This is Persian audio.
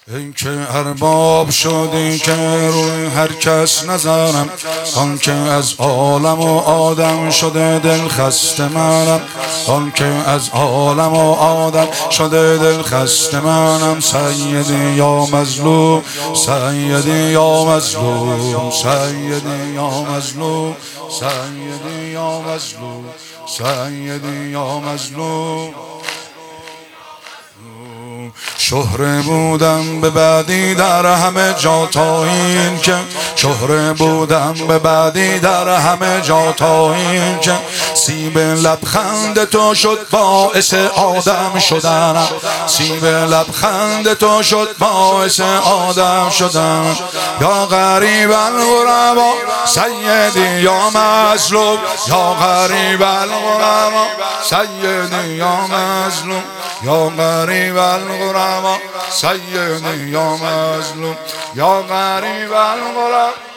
ای که ارباب شدی که روی هر کس نظرم، آن که از عالم و آدم شده دل خسته منم، آن که از عالم و آدم شده دل خسته منم. سیدی یا مظلوم، سیدی یا مظلوم، سیدی یا مظلوم، سیدی یا مظلوم، سیدی یا مظلوم. شهره بودم به بعدی در همه جا تا این که، شهره بودم به بعدی در همه جا تا این که سیب لبخند تو شد باعث آدم شدن، سیب لبخند تو شد باعث آدم شدن. یا غریب الغربا سیدی یا مظلوم، یا غریب الغربا سیدی یا مظلوم، یا غریب الغربا سیدی یا مظلوم، یا غریب الغربا